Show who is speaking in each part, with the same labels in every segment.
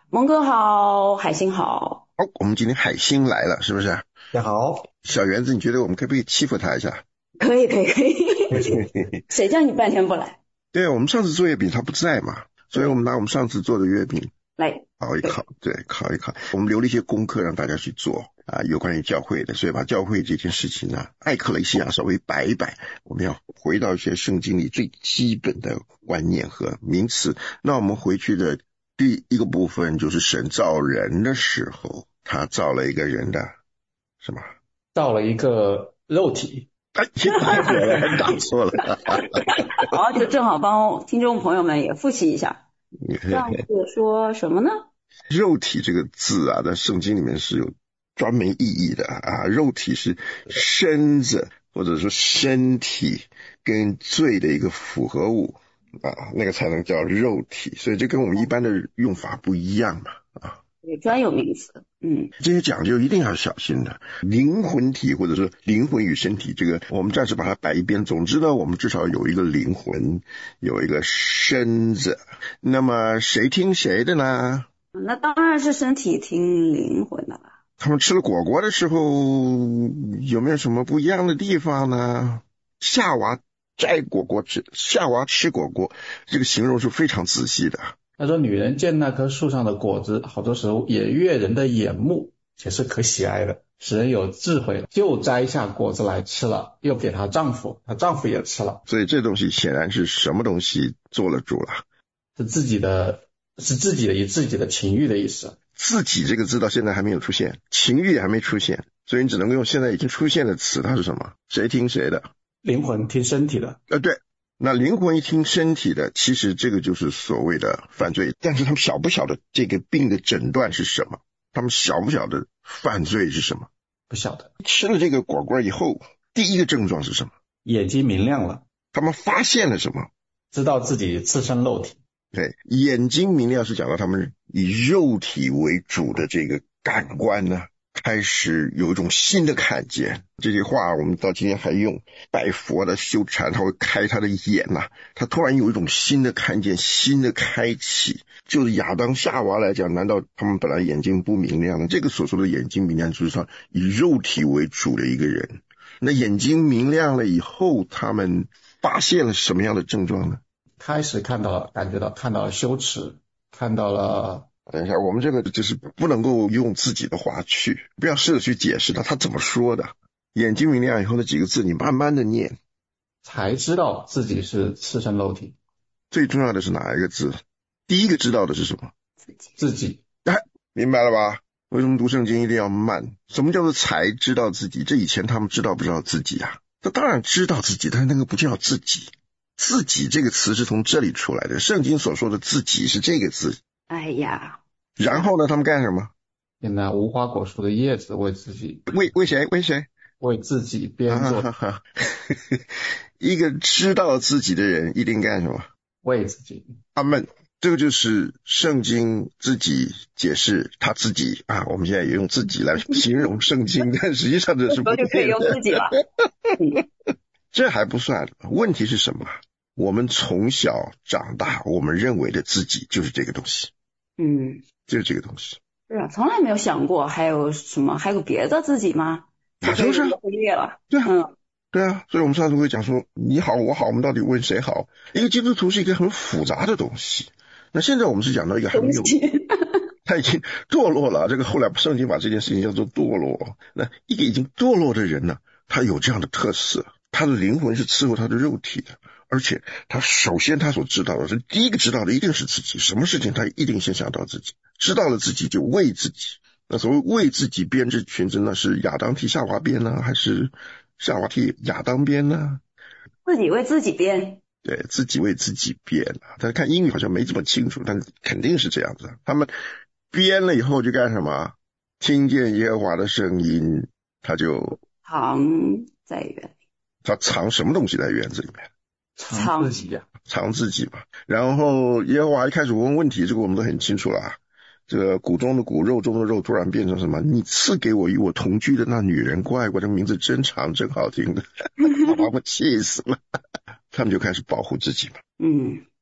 Speaker 1: 蒙哥好，海星好。
Speaker 2: 好，我们今天海星来了，是不是？
Speaker 3: 大家好。
Speaker 2: 小园子，你觉得我们可不可以欺负他一下？
Speaker 1: 可以。谁叫你半天不来？
Speaker 2: 对，我们上次做月饼他不在嘛，所以我们拿我们上次做的月饼
Speaker 1: 来
Speaker 2: 考一考。对，考一考。我们留了一些功课让大家去做啊，有关于教会的，所以把教会这件事情呢，艾克雷西亚稍微摆一摆。我们要回到一些圣经里最基本的观念和名词。那我们回去的第一个部分就是神造人的时候，他造了一个人的什么？
Speaker 3: 造了一个肉体。
Speaker 2: 打错了。
Speaker 1: 好，就正好帮听众朋友们也复习一下。上次说什么呢？
Speaker 2: 肉体这个字啊，在圣经里面是有专门意义的啊。肉体是身子或者说身体跟罪的一个复合物啊，那个才能叫肉体，所以这跟我们一般的用法不一样嘛啊。
Speaker 1: 专有名词。
Speaker 2: 这些讲究一定要小心的。灵魂体或者说灵魂与身体，这个我们暂时把它摆一边。总之呢，我们至少有一个灵魂，有一个身子。那么谁听谁的呢？
Speaker 1: 那当然是身体听灵魂的了。
Speaker 2: 他们吃了果果的时候有没有什么不一样的地方呢？夏娃摘果果吃，夏娃吃果果，这个形容是非常仔细的。
Speaker 3: 他说女人见那棵树上的果子，好多时候也悦人的眼目，且是可喜爱的，使人有智慧，就摘下果子来吃了，又给她丈夫，她丈夫也吃了。
Speaker 2: 所以这东西显然是什么东西做了主了？
Speaker 3: 是自己的以自己的情欲的意思。
Speaker 2: 自己这个字到现在还没有出现，情欲也还没出现，所以你只能够用现在已经出现的词，它是什么？谁听谁的？
Speaker 3: 灵魂听身体的。
Speaker 2: 对。那灵魂一听身体的，其实这个就是所谓的犯罪。但是他们晓不晓得这个病的诊断是什么？他们晓不晓得犯罪是什么？
Speaker 3: 不晓得。
Speaker 2: 吃了这个果果以后，第一个症状是什么？
Speaker 3: 眼睛明亮了。
Speaker 2: 他们发现了什么？
Speaker 3: 知道自己自身肉体。
Speaker 2: 对，眼睛明亮是讲到他们以肉体为主的这个感官呢，开始有一种新的看见。这句话我们到今天还用，拜佛的修禅他会开他的眼啊，他突然有一种新的看见，新的开启。就是亚当夏娃来讲，难道他们本来眼睛不明亮呢？这个所说的眼睛明亮就是说以肉体为主的一个人。那眼睛明亮了以后，他们发现了什么样的症状呢？
Speaker 3: 开始看到了羞耻，看到了。
Speaker 2: 等一下，我们这个就是不能够用自己的话去，不要试着去解释他怎么说的。眼睛明亮以后那几个字你慢慢的念，
Speaker 3: 才知道自己是赤身肉体。
Speaker 2: 最重要的是哪一个字？第一个知道的是什么？
Speaker 3: 自己。
Speaker 2: 明白了吧？为什么读圣经一定要慢？什么叫做才知道自己？这以前他们知道不知道自己啊？他当然知道自己，但是那个不叫自己。自己这个词是从这里出来的，圣经所说的自己是这个字。
Speaker 1: 哎呀，
Speaker 2: 然后呢，他们干什么？
Speaker 3: 拿无花果树的叶子为自己。
Speaker 2: 为谁？
Speaker 3: 为自己编做。
Speaker 2: 一个知道自己的人一定干什么？
Speaker 3: 为自己。
Speaker 2: 阿们。这个就是圣经自己解释他自己啊，我们现在也用自己来形容圣经，但实际上这是不对的。
Speaker 1: 就可以用自己了。
Speaker 2: 这还不算，问题是什么？我们从小长大，我们认为的自己就是这个东西。就是这个东西。
Speaker 1: 是啊，从来没有想过还有什么，还有别的自己吗？
Speaker 2: 就是
Speaker 1: 忽略了。
Speaker 2: 对啊，所以我们上次会讲说你好我好，我们到底问谁好？一个基督徒是一个很复杂的东西。那现在我们是讲到一个还没有，他已经堕落了，这个后来圣经把这件事情叫做堕落。那一个已经堕落的人呢，他有这样的特色，他的灵魂是伺候他的肉体的，而且他首先他所知道的是第一个知道的一定是自己，什么事情他一定先想到自己，知道了自己就为自己。那所谓为自己编织裙子，那是亚当替夏娃编呢，还是夏娃替亚当编呢？
Speaker 1: 自己为自己编。
Speaker 2: 对，自己为自己编啊，但是看英语好像没这么清楚，但肯定是这样子。他们编了以后就干什么？听见耶和华的声音，他就
Speaker 1: 藏在园里。
Speaker 2: 他藏什么东西在园子里面？
Speaker 3: 藏自己呀，
Speaker 2: 藏自己嘛。然后耶和华一开始问问题，这个我们都很清楚了啊。这个骨中的骨，肉中的肉，突然变成什么？你赐给我与我同居的那女人，怪这名字真长，真好听的，把我气死了。他们就开始保护自己嘛。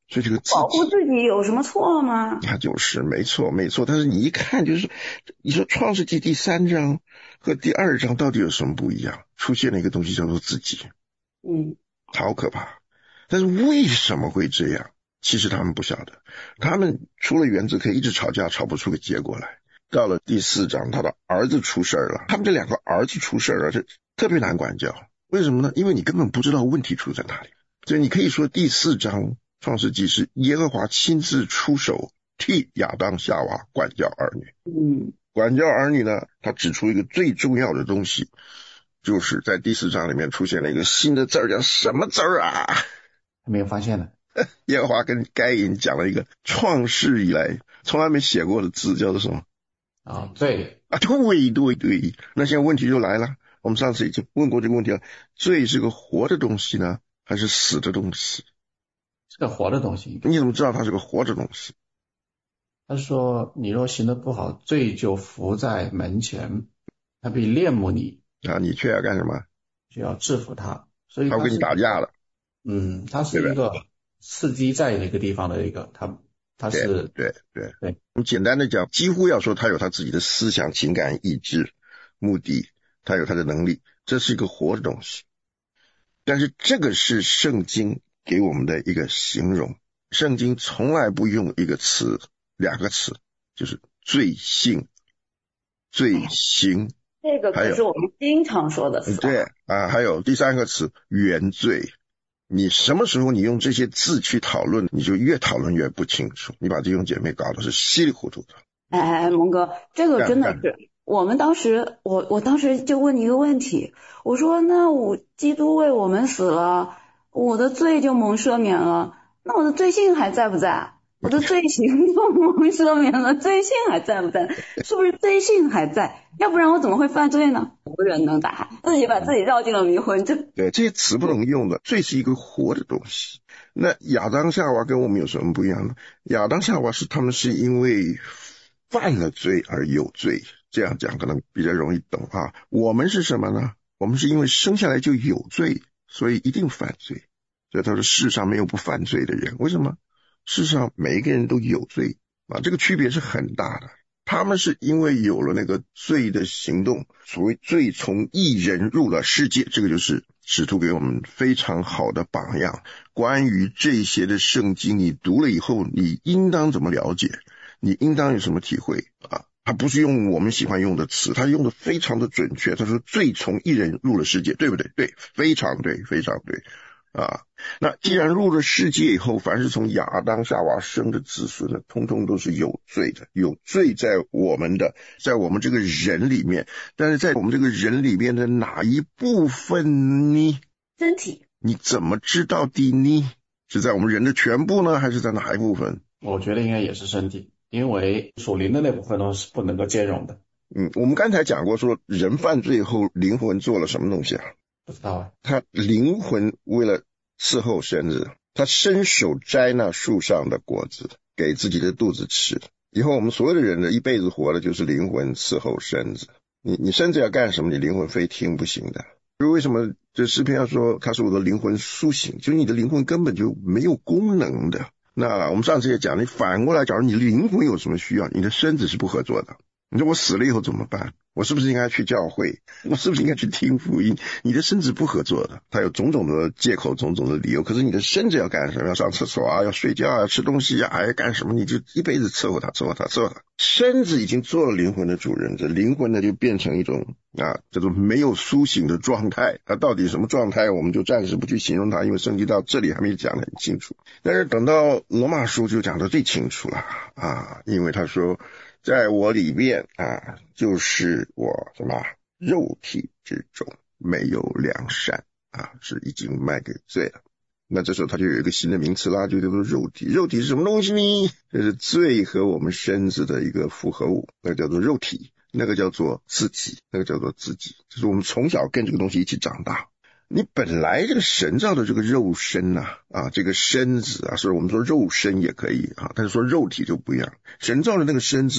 Speaker 2: 所以这个自己
Speaker 1: 保护自己有什么错吗？
Speaker 2: 那就是没错。但是你一看就是你说创世纪第3章和第2章到底有什么不一样？出现了一个东西叫做自己，好可怕。但是为什么会这样？其实他们不晓得，他们除了原则可以一直吵架，吵不出个结果来。到了第4章，他的儿子出事了，他们这2个儿子出事了，这特别难管教。为什么呢？因为你根本不知道问题出在哪里。所以你可以说第4章创世纪是耶和华亲自出手替亚当夏娃管教儿女。管教儿女呢，他指出一个最重要的东西，就是在第4章里面出现了一个新的字儿，叫什么字儿啊？
Speaker 3: 还没有发现呢。
Speaker 2: 耶和华跟该隐讲了一个创世以来从来没写过的字，叫做什么？
Speaker 3: 罪
Speaker 2: 啊，对。那现在问题就来了，我们上次已经问过这个问题了，罪是个活的东西呢，还是死的东西？
Speaker 3: 是个活的东西。
Speaker 2: 你怎么知道它是个活的东西？
Speaker 3: 他说你若行得不好，罪就伏在门前，他必恋慕你
Speaker 2: 啊，你却要干什么？
Speaker 3: 就要制服他。所以
Speaker 2: 他会跟你打架了。
Speaker 3: 他是一个刺激在一个地方的一个，他是
Speaker 2: 对。我们简单的讲，几乎要说他有他自己的思想、情感、意志、目的，他有他的能力，这是一个活的东西。但是这个是圣经给我们的一个形容，圣经从来不用一个词，2个词，就是罪性、罪行。
Speaker 1: 这个可是我们经常说的词。
Speaker 2: 对啊，还有第3个词，原罪。你什么时候你用这些字去讨论，你就越讨论越不清楚，你把弟兄姐妹搞得是稀里糊涂的。
Speaker 1: 蒙哥，这个真的是我们当时我当时就问你一个问题，我说那基督为我们死了，我的罪就蒙赦免了，那我的罪性还在不在？我的罪行都蒙赦免了，罪性还在不在？是不是罪性还在？要不然我怎么会犯罪呢？无人能打，自己把自己绕进了迷魂。
Speaker 2: 对，这些词不能用的，罪是一个活的东西。那亚当夏娃跟我们有什么不一样呢？亚当夏娃他们是因为犯了罪而有罪，这样讲可能比较容易懂啊。我们是什么呢？我们是因为生下来就有罪，所以一定犯罪。所以他说世上没有不犯罪的人，为什么？世上每一个人都有罪啊，这个区别是很大的。他们是因为有了那个罪的行动，所谓罪从一人入了世界，这个就是使徒给我们非常好的榜样。关于这些的圣经，你读了以后，你应当怎么了解？你应当有什么体会啊？他不是用我们喜欢用的词，他用的非常的准确。他说罪从一人入了世界，对不对？对，非常对，非常对啊。那既然入了世界以后，凡是从亚当夏娃生的子孙呢，通通都是有罪的，有罪在我们这个人里面。但是在我们这个人里面的哪一部分呢？
Speaker 1: 身体。
Speaker 2: 你怎么知道的呢？是在我们人的全部呢，还是在哪一部分？
Speaker 3: 我觉得应该也是身体，因为属灵的那部分都是不能够兼容的。
Speaker 2: 我们刚才讲过说人犯罪后灵魂做了什么东西啊？
Speaker 3: 不知道啊。
Speaker 2: 他灵魂为了伺候身子，他伸手摘那树上的果子给自己的肚子吃。以后我们所有的人的一辈子活的就是灵魂伺候身子。你身子要干什么，你灵魂非听不行的。为什么这诗篇要说他是我的灵魂苏醒，就是你的灵魂根本就没有功能的。那我们上次也讲，你反过来假如你灵魂有什么需要，你的身子是不合作的。你说我死了以后怎么办？我是不是应该去教会？我是不是应该去听福音？你的身子不合作的，它有种种的借口，种种的理由。可是你的身子要干什么？要上厕所啊，要睡觉啊，吃东西啊，还要干什么？你就一辈子伺候它。身子已经做了灵魂的主人，这灵魂呢就变成一种叫做没有苏醒的状态。它到底什么状态，我们就暂时不去形容它，因为圣经到这里还没讲得很清楚。但是等到罗马书就讲得最清楚了因为他说在我里面就是我什么肉体之中没有良善是已经卖给罪了。那这时候他就有一个新的名词啦，就叫做肉体。肉体是什么东西呢？这是罪和我们身子的一个复合物，那个叫做肉体，那个叫做自己，就是我们从小跟这个东西一起长大。你本来这个神造的这个肉身这个身子所以我们说肉身也可以但是说肉体就不一样。神造的那个身子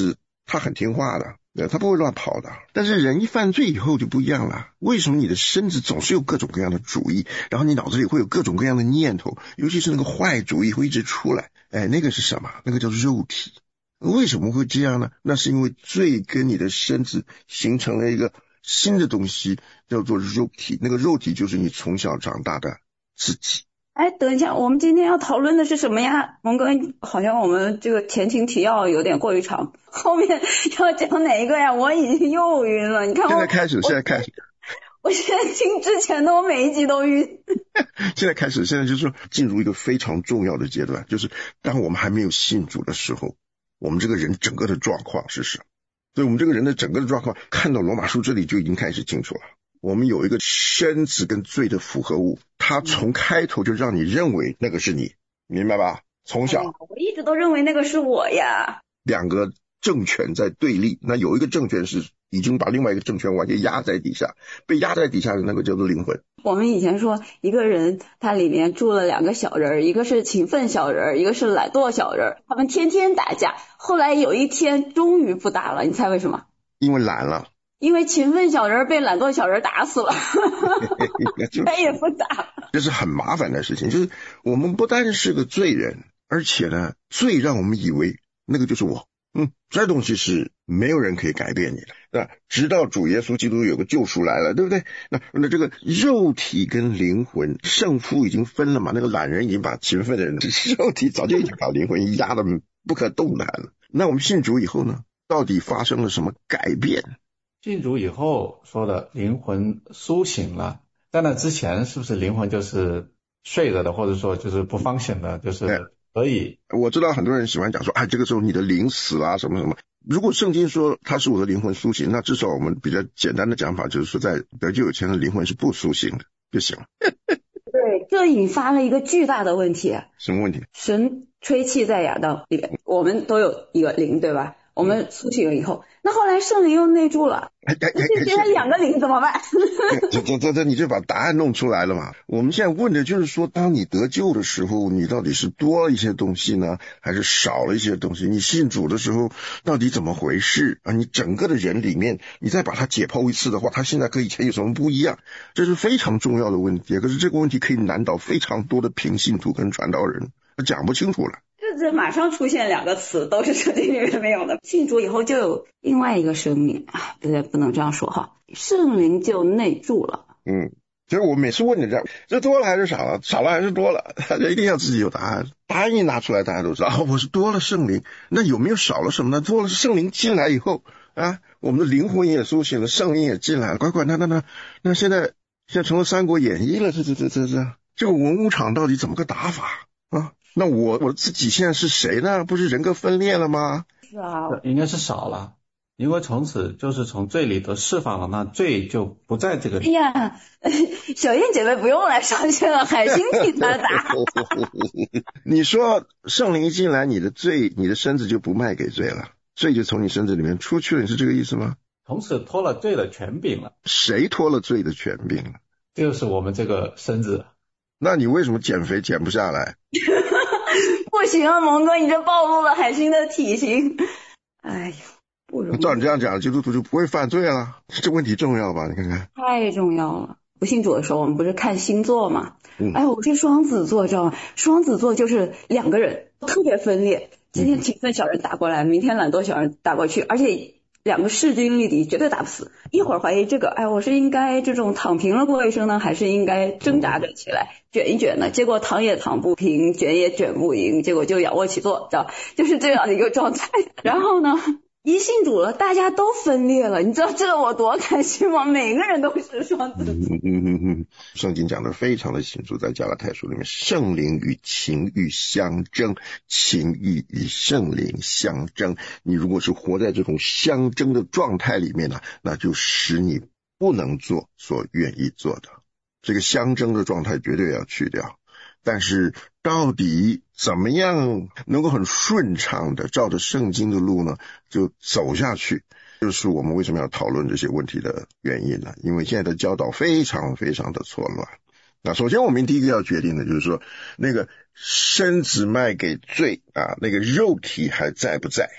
Speaker 2: 他很听话的，他不会乱跑的。但是人一犯罪以后就不一样了，为什么你的身子总是有各种各样的主意，然后你脑子里会有各种各样的念头，尤其是那个坏主意会一直出来，那个是什么？那个叫肉体。为什么会这样呢？那是因为罪跟你的身子形成了一个新的东西，叫做肉体。那个肉体就是你从小长大的自己。
Speaker 1: 等一下，我们今天要讨论的是什么呀？蒙哥，好像我们这个前情提要有点过于长，后面要讲哪一个呀？我已经又晕了。你看
Speaker 2: 现在开始。
Speaker 1: 我现在听之前的，我每一集都晕。
Speaker 2: 现在开始，现在就是说进入一个非常重要的阶段，就是当我们还没有信主的时候，我们这个人整个的状况是什么？所以我们这个人的整个的状况，看到罗马书这里就已经开始清楚了。我们有一个身子跟罪的复合物，它从开头就让你认为那个是你，明白吧？从小
Speaker 1: 我一直都认为那个是我呀。
Speaker 2: 两个政权在对立，那有一个政权是已经把另外一个政权完全压在底下，被压在底下的那个叫做灵魂。
Speaker 1: 我们以前说一个人他里面住了两个小人，一个是勤奋小人，一个是懒惰小人，他们天天打架，后来有一天终于不打了，你猜为什么？
Speaker 2: 因为懒了。
Speaker 1: 因为勤奋小人被懒惰小人打死了。他也不打。
Speaker 2: 这是很麻烦的事情，就是我们不单是个罪人，而且呢，罪让我们以为那个就是我。这东西是没有人可以改变你的，那直到主耶稣基督有个救赎来了，对不对？那这个肉体跟灵魂胜负已经分了嘛，那个懒人已经把勤奋的人肉体早就已经把灵魂压得不可动弹了。那我们信主以后呢，到底发生了什么改变？
Speaker 3: 信主以后说的灵魂苏醒了，在那之前是不是灵魂就是睡着的，或者说就是不方醒的，就是所以
Speaker 2: 我知道很多人喜欢讲说这个时候你的灵死了什么什么。如果圣经说它是我的灵魂苏醒，那至少我们比较简单的讲法就是说，在得救以前的灵魂是不苏醒的就行了。
Speaker 1: 对，这引发了一个巨大的问题。
Speaker 2: 什么问题？
Speaker 1: 神吹气在亚当里边，我们都有一个灵，对吧？我们苏醒了以后，那后来圣灵又内住了，现在两个灵怎么办？
Speaker 2: 这你就把答案弄出来了嘛。我们现在问的就是说，当你得救的时候，你到底是多了一些东西呢，还是少了一些东西？你信主的时候到底怎么回事啊？你整个的人里面，你再把它解剖一次的话，它现在跟以前有什么不一样？这是非常重要的问题。可是这个问题可以难倒非常多的平信徒跟传道人，他讲不清楚了。
Speaker 1: 这马上出现两个词，都是圣经里面没有的。信主以后就有另外一个生命，不能这样说哈，圣灵就内住了。
Speaker 2: 其实我每次问你这多了还是少了，少了还是多了，大家一定要自己有答案。答案一拿出来，大家都知道我是多了圣灵。那有没有少了什么呢？多了圣灵进来以后我们的灵魂也苏醒了，圣灵也进来了。乖，那现在成了《三国演义》了，这个文武场到底怎么个打法啊？那我自己现在是谁呢？不是人格分裂了吗？
Speaker 1: 是啊，
Speaker 3: 应该是少了，因为从此就是从罪里得释放了，那罪就不在这个里。
Speaker 1: 小燕姐妹不用来上线了，海星替她打。
Speaker 2: 你说圣灵一进来，你的罪，你的身子就不卖给罪了，罪就从你身子里面出去了，你是这个意思吗？
Speaker 3: 从此脱了罪的权柄了。
Speaker 2: 谁脱了罪的权柄了？
Speaker 3: 就是我们这个身子。
Speaker 2: 那你为什么减肥减不下来？
Speaker 1: 不行啊，蒙哥，你这暴露了海星的体型。哎呀，不容易。
Speaker 2: 照你这样讲，基督徒就不会犯罪了，这问题重要吧？你看看，
Speaker 1: 太重要了。不信主的时候，我们不是看星座吗？我是双子座，知道吗？双子座就是两个人特别分裂，今天勤奋小人打过来，明天懒惰小人打过去，而且两个势均力敌，绝对打不死。一会儿怀疑这个，我是应该这种躺平了过一生呢，还是应该挣扎着起来卷一卷呢？结果躺也躺不平，卷也卷不赢，结果就仰卧起坐，知道，就是这样的一个状态。然后呢，一信主了，大家都分裂了，你知道这我多开心吗？每个人都是双子座。
Speaker 2: 圣经讲的非常的清楚，在加拉太书里面，圣灵与情欲相争，情欲与圣灵相争。你如果是活在这种相争的状态里面呢，那就使你不能做所愿意做的。这个相争的状态绝对要去掉。但是到底怎么样能够很顺畅的照着圣经的路呢就走下去，就是我们为什么要讨论这些问题的原因呢？因为现在的教导非常非常的错乱。那首先我们第一个要决定的就是说，那个身子卖给罪那个肉体还在不在？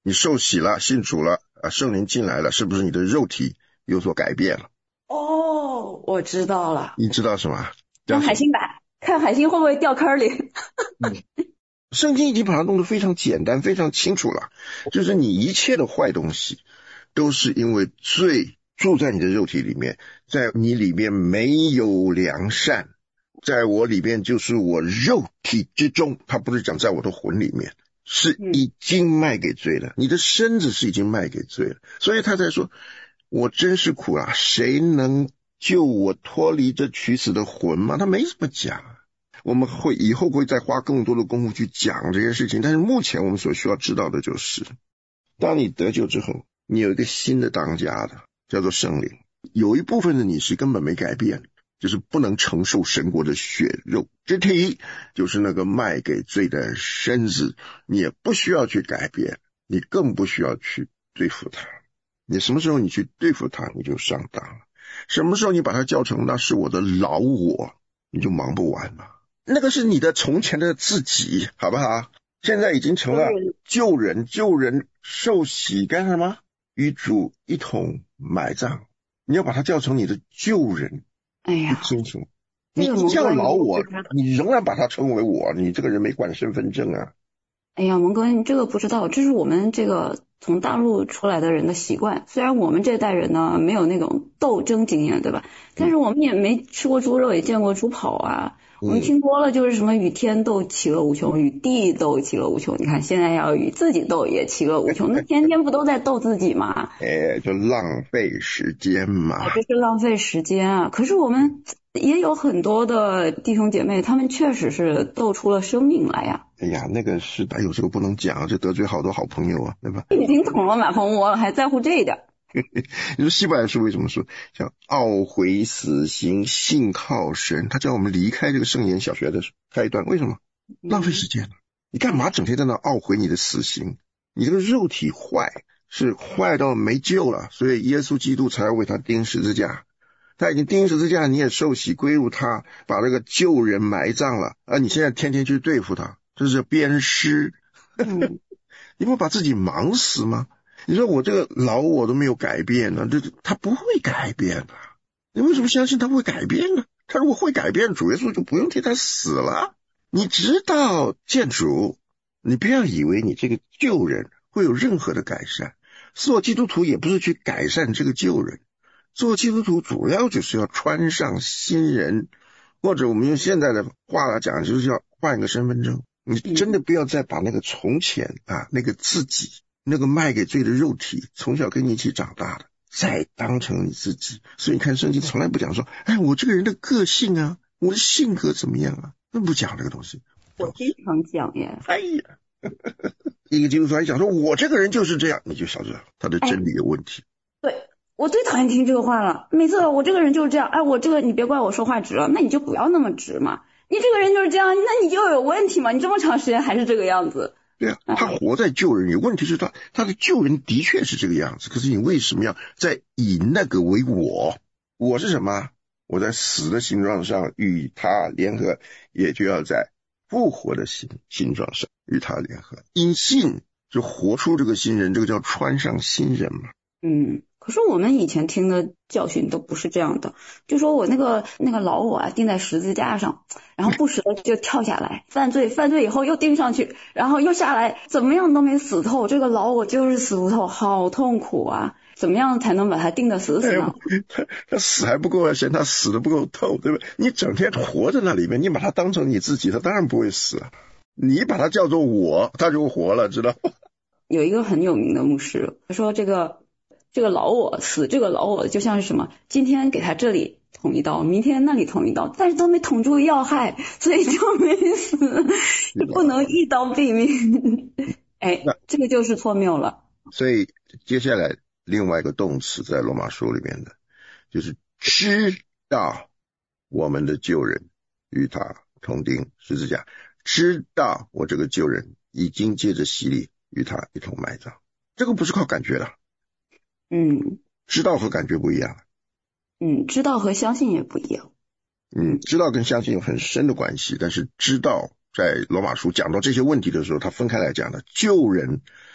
Speaker 2: 你受洗了，信主了啊，圣灵进来了，是不是你的肉体有所改变了？
Speaker 1: 哦，我知道了。
Speaker 2: 你知道什么？
Speaker 1: 看海星吧，看海星会不会掉坑里。
Speaker 2: 圣经已经把它弄得非常简单非常清楚了，就是你一切的坏东西都是因为罪住在你的肉体里面，在你里面没有良善，在我里面就是我肉体之中，他不是讲在我的魂里面，是已经卖给罪了，你的身子是已经卖给罪了，所以他才说我真是苦啊，谁能救我脱离这取死的魂吗？他没什么讲，我们以后会再花更多的功夫去讲这些事情，但是目前我们所需要知道的就是，当你得救之后，你有一个新的当家的，叫做圣灵，有一部分的你是根本没改变，就是不能承受神国的血肉之体，就是那个卖给罪的身子，你也不需要去改变，你更不需要去对付他，你什么时候你去对付他，你就上当了，什么时候你把它叫成那是我的老我，你就忙不完了，那个是你的从前的自己，好不好？现在已经成了旧人，旧人受洗干什么？与主一同埋葬，你要把它叫成你的旧人。
Speaker 1: 哎呀，
Speaker 2: 清楚，你一叫老我，你仍然把它称为我，你这个人没管身份证啊。
Speaker 1: 哎呀，蒙哥，你这个不知道，这是我们这个从大陆出来的人的习惯。虽然我们这代人呢没有那种斗争经验，对吧？但是我们也没吃过猪肉，也见过猪跑啊。我们听多了就是什么与天斗其乐无穷，与地斗其乐无穷。你看现在要与自己斗也其乐无穷，那天天不都在斗自己吗？
Speaker 2: 就浪费时间嘛。
Speaker 1: 这是浪费时间啊！可是我们也有很多的弟兄姐妹，他们确实是斗出了生命来呀。
Speaker 2: 哎呀，那个是，哎呦，这个不能讲，这得罪好多好朋友啊，对吧？
Speaker 1: 已经捅了马蜂窝了，还在乎这一点？
Speaker 2: 你说希伯来书为什么说叫懊悔死刑，信靠神？他叫我们离开这个圣言小学的开端，为什么？浪费时间了。你干嘛整天在那懊悔你的死刑？你这个肉体坏，是坏到没救了，所以耶稣基督才要为他钉十字架。他已经钉十字架，你也受洗归入他，把这个旧人埋葬了，而你现在天天去对付他，这是鞭尸。你不把自己忙死吗？你说我这个老我都没有改变呢，他不会改变的。你为什么相信他会改变呢？他如果会改变，主耶稣就不用替他死了。你直到见主，你不要以为你这个旧人会有任何的改善。做基督徒也不是去改善这个旧人，做基督徒主要就是要穿上新人，或者我们用现在的话来讲，就是要换一个身份证。你真的不要再把那个从前啊，那个自己，那个卖给罪的肉体，从小跟你一起长大的，再当成你自己。所以你看圣经从来不讲说，哎，我这个人的个性啊，我的性格怎么样啊，那不讲这个东西。
Speaker 1: 我经常讲耶。
Speaker 2: 哎呀，一个基督徒还讲说我这个人就是这样，你就晓得他的真理有问题。
Speaker 1: 对，我最讨厌听这个话了。每次我这个人就是这样，哎，我这个你别怪我说话直了，那你就不要那么直嘛。你这个人就是这样，那你就有问题嘛，你这么长时间还是这个样子。
Speaker 2: 对啊，他活在旧人里，问题是他的旧人的确是这个样子，可是你为什么要再以那个为我？我是什么？我在死的形状上与他联合，也就要在复活的形状上与他联合。因信就活出这个新人，这个叫穿上新人嘛。
Speaker 1: 可是我们以前听的教训都不是这样的，就说我那个老我啊钉在十字架上，然后不时的就跳下来，犯罪以后又钉上去，然后又下来，怎么样都没死透，这个老我就是死不透，好痛苦啊！怎么样才能把它钉得死死呢？
Speaker 2: 他死还不够啊，嫌他死得不够透，对吧？你整天活在那里面，你把他当成你自己，他当然不会死啊。你把他叫做我，他就活了，知道？
Speaker 1: 有一个很有名的牧师，他说这个老我死，这个老我就像是什么，今天给他这里捅一刀，明天那里捅一刀，但是都没捅住要害，所以就没死，就不能一刀毙命。哎，这个就是错谬了。
Speaker 2: 所以接下来另外一个动词在罗马书里面的，就是知道我们的旧人与他同钉十字架，知道我这个旧人已经借着洗礼与他一同埋葬。这个不是靠感觉的。知道和感觉不一样。
Speaker 1: 知道和相信也不一样。
Speaker 2: 知道跟相信有很深的关系，但是知道在罗马书讲到这些问题的时候，他分开来讲的。旧人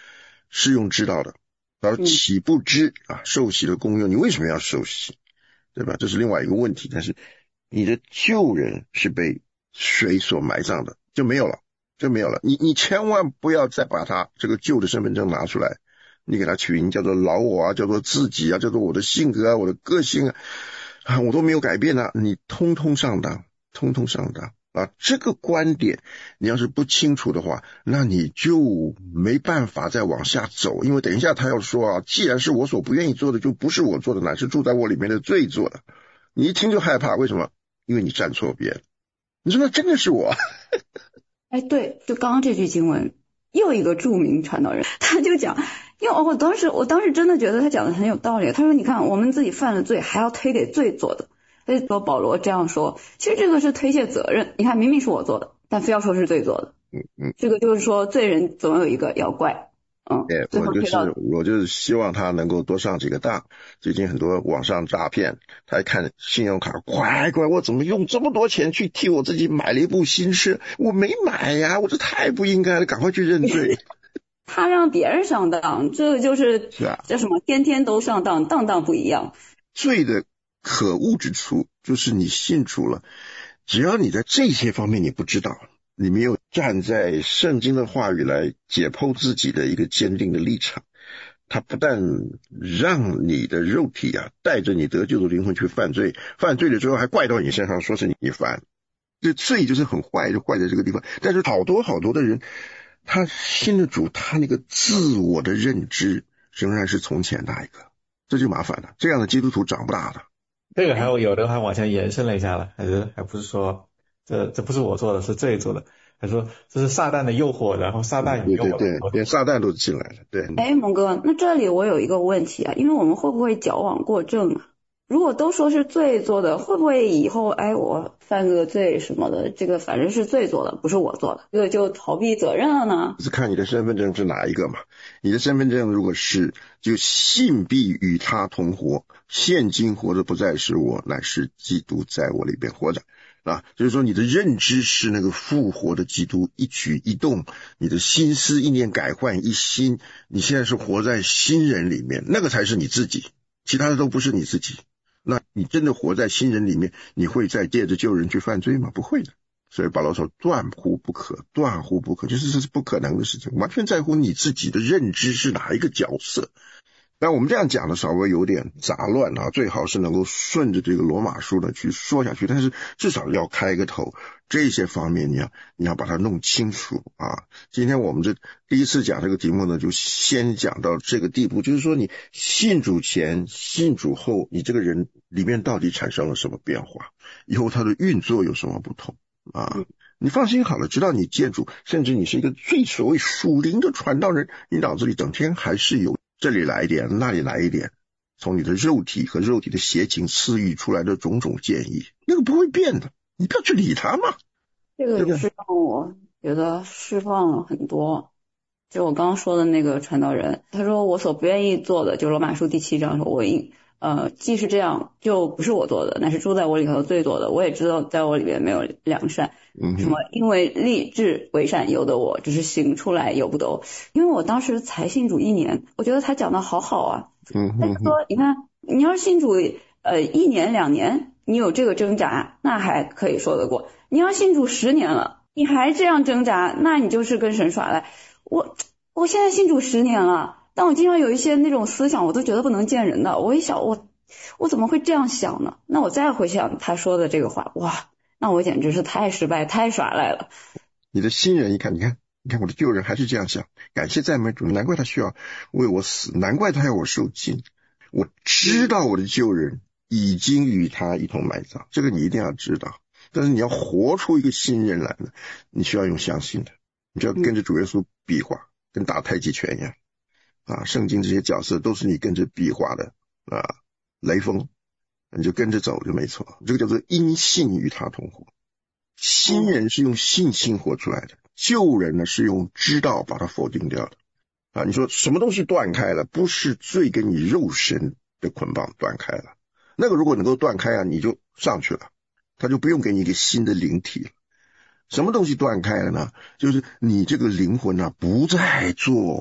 Speaker 2: 是用知道的，而岂不知啊受洗的功用，你为什么要受洗，对吧？这是另外一个问题。但是你的旧人是被水所埋葬的，就没有了。你千万不要再把他这个旧的身份证拿出来，你给他取名叫做老我啊，叫做自己啊，叫做我的性格啊，我的个性啊，我都没有改变啊，你通通上当啊！这个观点你要是不清楚的话，那你就没办法再往下走。因为等一下他要说啊，既然是我所不愿意做的，就不是我做的，乃是住在我里面的罪做的。你一听就害怕，为什么？因为你站错边。你说那真的是我？
Speaker 1: 哎，对，就刚刚这句经文，又一个著名传道人，他就讲，因为我当时真的觉得他讲的很有道理。他说，你看我们自己犯了罪，还要推给罪做的。所以说保罗这样说，其实这个是推卸责任。你看明明是我做的，但非要说是罪做的。这个就是说罪人总有一个要怪。
Speaker 2: 我就是希望他能够多上几个当。最近很多网上诈骗，他一看信用卡，乖，我怎么用这么多钱去替我自己买了一部新车？我没买呀，我这太不应该了，赶快去认罪。
Speaker 1: 他让别人上当，这就是叫什么？天天都上当，当当不一样。
Speaker 2: 罪的可恶之处就是你信主了，只要你在这些方面你不知道，你没有站在圣经的话语来解剖自己的一个坚定的立场，他不但让你的肉体啊带着你得救的灵魂去犯罪的最后还怪到你身上，说是你犯。这罪就是很坏，就坏在这个地方。但是好多的人，他信了主，他那个自我的认知仍然是从前那一个，这就麻烦了。这样的基督徒长不大的。
Speaker 3: 这个有的还往前延伸了一下了，还不是说这不是我做的，是罪做的，还说这是撒旦的诱惑，然后撒旦引诱我。
Speaker 2: 对，连撒旦都进来了。对。
Speaker 1: 哎，蒙哥，那这里我有一个问题啊，因为我们会不会矫枉过正啊？如果都说是罪做的，会不会以后我犯个罪什么的，这个反正是罪做的，不是我做的，这个就逃避责任了呢？
Speaker 2: 是看你的身份证是哪一个嘛？你的身份证如果是就信必与他同活，现今活着不再是我，乃是基督在我里边活着啊，就是说你的认知是那个复活的基督，一举一动，你的心思意念改换一新，你现在是活在新人里面，那个才是你自己，其他的都不是你自己。那你真的活在新人里面，你会再借着旧人去犯罪吗？不会的。所以保罗说断乎不可，就是这是不可能的事情，完全在乎你自己的认知是哪一个角色。但我们这样讲的稍微有点杂乱啊，最好是能够顺着这个罗马书呢去说下去，但是至少要开个头，这些方面你要把它弄清楚啊。今天我们这第一次讲这个题目呢，就先讲到这个地步，就是说你信主前信主后，你这个人里面到底产生了什么变化，以后它的运作有什么不同啊。你放心好了，直到你见主，甚至你是一个最所谓属灵的传道人，你脑子里整天还是有这里来一点那里来一点，从你的肉体和肉体的邪情赐予出来的种种建议，那个不会变的，你不要去理他嘛。
Speaker 1: 这个就是让我觉得释放了很多。就我刚刚说的那个传道人，他说我所不愿意做的，就罗马书第7章说我既是这样，就不是我做的，乃是住在我里头罪做的。我也知道在我里边没有良善，什么因为立志为善由得我，只是行出来由不得我。因为我当时才信主1年，我觉得他讲的好好啊。他说你看，你要是信主1年2年，你有这个挣扎，那还可以说得过。你要信主10年了，你还这样挣扎，那你就是跟神耍赖。我现在信主10年了。但我经常有一些那种思想，我都觉得不能见人的。我一想，我怎么会这样想呢？那我再回想他说的这个话，哇，那我简直是太失败，太耍赖了。
Speaker 2: 你的新人一看，你看我的旧人还是这样想，感谢赞美主，难怪他需要为我死，难怪他要我受尽。我知道我的旧人已经与他一同埋葬，这个你一定要知道。但是你要活出一个新人来呢，你需要用相信的，你就要跟着主耶稣比划，跟打太极拳一样。圣经这些角色都是你跟着比划的雷锋，你就跟着走就没错。这个叫做因信与他同活。新人是用信心活出来的，旧人呢是用知道把它否定掉的。你说什么东西断开了？不是罪跟你肉身的捆绑断开了，那个如果能够断开你就上去了，他就不用给你一个新的灵体了。什么东西断开了呢？就是你这个灵魂不再做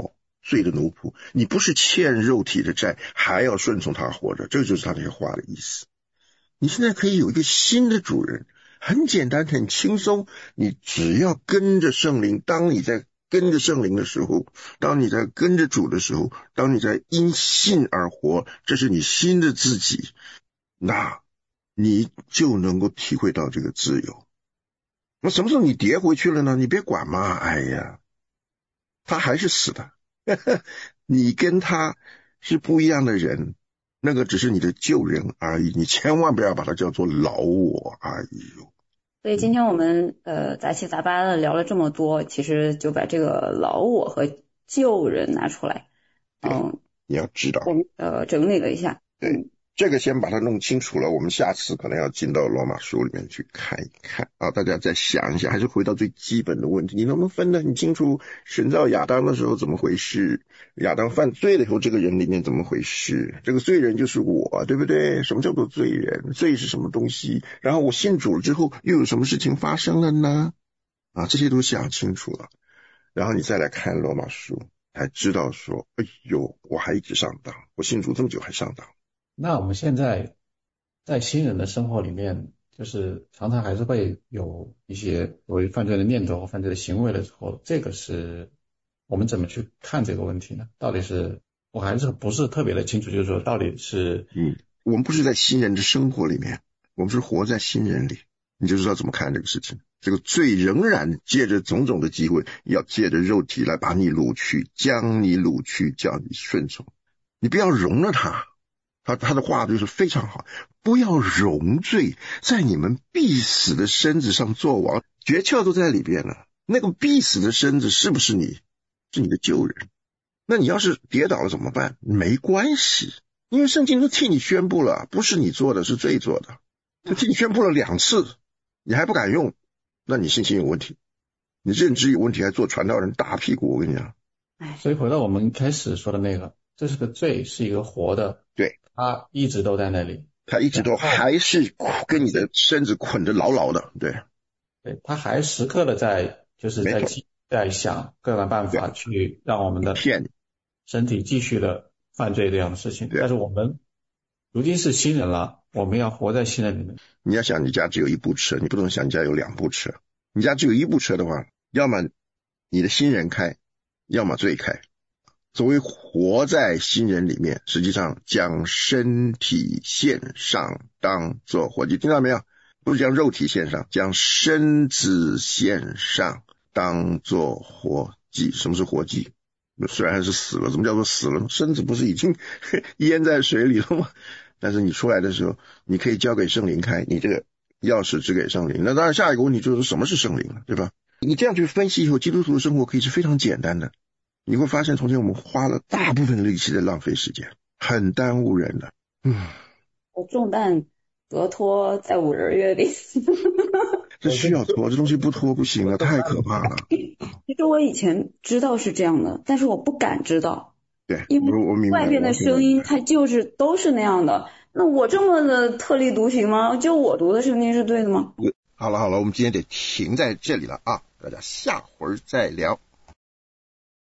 Speaker 2: 罪的奴仆，你不是欠肉体的债，还要顺从他活着，这就是他那些话的意思。你现在可以有一个新的主人，很简单很轻松，你只要跟着圣灵，当你在跟着圣灵的时候，当你在跟着主的时候，当你在因信而活，这是你新的自己，那你就能够体会到这个自由。那什么时候你跌回去了呢？你别管嘛，哎呀，他还是死的你跟他是不一样的人，那个只是你的旧人而已，你千万不要把它叫做老我。哎呦，
Speaker 1: 所以今天我们杂七杂八的聊了这么多，其实就把这个老我和旧人拿出来，
Speaker 2: 你要知道，
Speaker 1: 我们整理了一下，
Speaker 2: 对，这个先把它弄清楚了，我们下次可能要进到罗马书里面去看一看啊。大家再想一下，还是回到最基本的问题，你能不能分得很清楚神造亚当的时候怎么回事，亚当犯罪的时候这个人里面怎么回事，这个罪人就是我，对不对？什么叫做罪人？罪是什么东西？然后我信主了之后又有什么事情发生了呢？啊，这些都想清楚了，然后你再来看罗马书，才知道说，哎呦，我还一直上当，我信主这么久还上当。
Speaker 3: 那我们现在在新人的生活里面，就是常常还是会有一些为犯罪的念头和犯罪的行为的时候，这个是我们怎么去看这个问题呢？到底是我还是不是特别的清楚，就是说到底是
Speaker 2: 我们不是在新人的生活里面，我们是活在新人里，你就知道怎么看这个事情。这个罪仍然借着种种的机会，要借着肉体来把你掳去，将你掳去，叫你顺从。你不要容了他。他的话就是非常好，不要容罪在你们必死的身子上作王，诀窍都在里边了。那个必死的身子是不是你？是你的旧人。那你要是跌倒了怎么办？没关系，因为圣经都替你宣布了，不是你做的，是罪做的。他替你宣布了2次，你还不敢用，那你信心有问题，你认知有问题，还做传道人大屁股，我跟你讲。
Speaker 3: 所以回到我们开始说的那个，这是个罪，是一个活的，
Speaker 2: 对，
Speaker 3: 他一直都在那里，
Speaker 2: 他一直都还是跟你的身子捆得牢牢的，对，
Speaker 3: 他还时刻的在就是在想各种办法去让我们的身体继续的犯罪这样的事情。但是我们如今是新人了，我们要活在新人里面。
Speaker 2: 你要想你家只有1部车，你不能想你家有2部车。你家只有1部车的话，要么你的新人开，要么罪开。所谓活在新人里面，实际上将身体献上当作活祭，听到没有？不是将肉体献上，将身子献上当作活祭。什么是活祭？虽然还是死了，怎么叫做死了呢？身子不是已经淹在水里了吗？但是你出来的时候，你可以交给圣灵开，你这个钥匙只给圣灵。那当然下一个问题就是什么是圣灵了，对吧？你这样去分析以后，基督徒的生活可以是非常简单的。你会发现从前我们花了大部分的力气在浪费时间，很耽误人的。
Speaker 1: 我重担得脱在5人月里
Speaker 2: 这需要脱，这东西不脱不行了，太可怕了。
Speaker 1: 其实我以前知道是这样的，但是我不敢知道，
Speaker 2: 对，
Speaker 1: 因为
Speaker 2: 我明白
Speaker 1: 外边的声音它就是都是那样的。那我这么的特立独行吗？就我读的圣经是对的吗？
Speaker 2: 好了，我们今天得停在这里了啊，大家下回再聊。